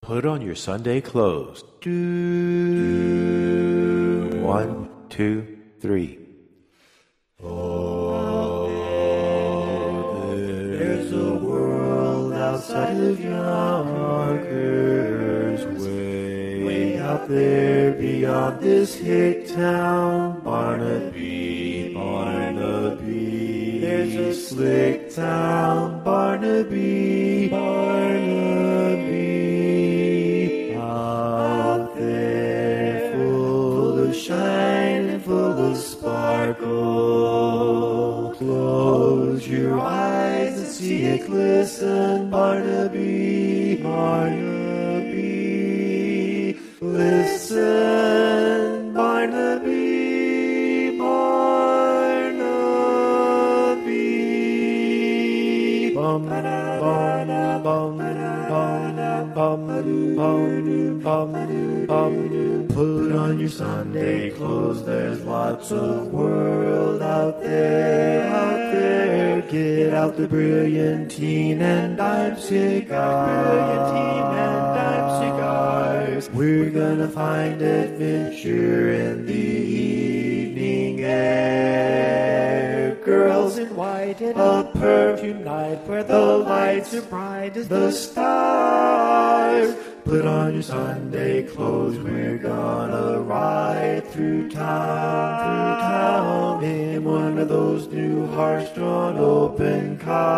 Put on your Sunday clothes. Do 1, 2, 3. Oh, there's a world outside of Yonkers, way out there beyond this hick town. Barnaby, Barnaby, there's a slick town. Barnaby, Barnaby, out there, full of shine and full of sparkle. Close your eyes and see it glisten. Barnaby, Barnaby, listen. Barnaby, Barnaby. Bum, bum, bum, bum, bum, bum. Put on your Sunday clothes, there's lots of world out there, out there. Get out the Brilliantine and Dime cigars. We're gonna find adventure in the evening air. Girls in white and a perfume night where the lights are bright as the stars. Put on your Sunday clothes, we're gonna ride through town in one of those new horse-drawn open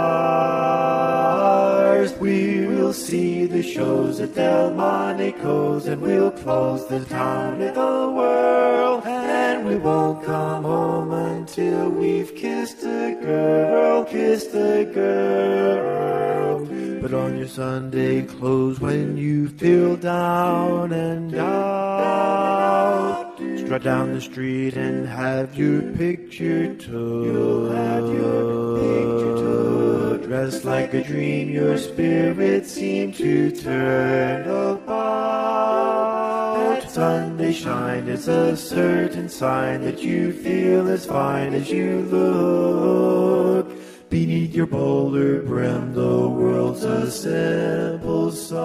cars. We will see the shows at Delmonico's and we'll close the town in the world. And we won't come home until we've kissed a girl, kissed a girl. Put on your Sunday clothes when you feel down and out. Strut down the street and have your picture took. You'll have your picture took. Dressed like a dream, your spirit seemed to turn about. Sunday shine is a certain sign that you feel as fine as you look. Beneath your boulder brim, the world's a simple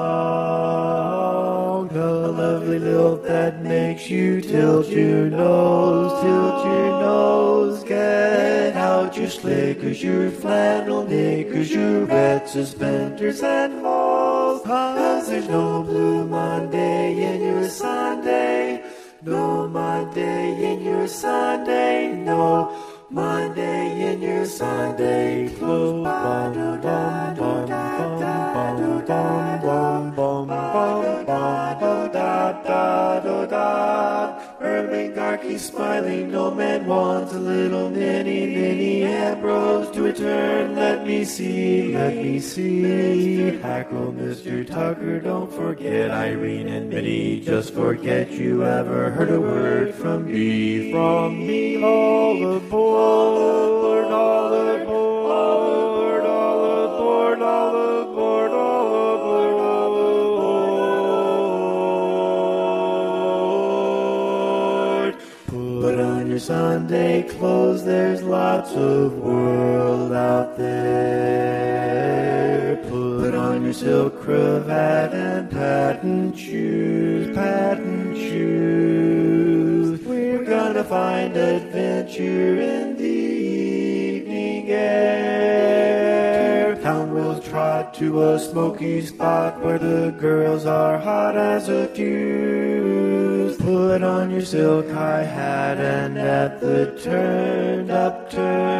song. A lovely lilt that makes you tilt your nose, tilt your nose. Get out your slickers, your flannel knickers, your red suspenders and hose. 'Cause there's no blue Monday in your Sunday, no Monday in your Sunday, no Monday in your Sunday clothes. Bum, bum, bum, bum, bum, bum, bum. Erling Garkey smiling, no man wants a little mini Ambrose to return. Let me see, Hackle, Mr. Tucker, don't forget Irene and Minnie. Just forget you ever heard a word from me, all aboard. All aboard, all aboard, all aboard, all aboard, all aboard, all aboard. Put on your Sunday clothes, there's lots of world out there. Put on your silk cravat and patent shoes, patent shoes. We're gonna find adventure in the evening air. Town will trot to a smoky spot where the girls are hot as a fuse. Put on your silk high hat and at the turned up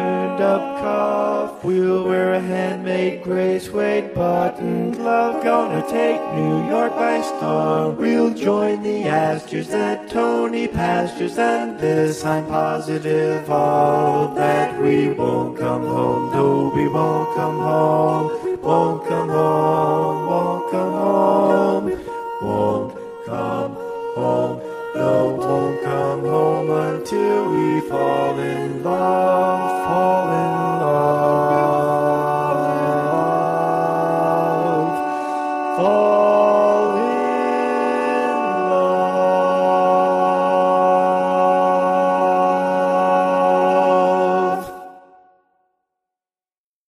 cuff, we'll wear a handmade gray suede button glove. Gonna take New York by storm. We'll join the Astors at Tony Pastures, and this I'm positive of, that we won't come home. No, we won't come home, won't come home.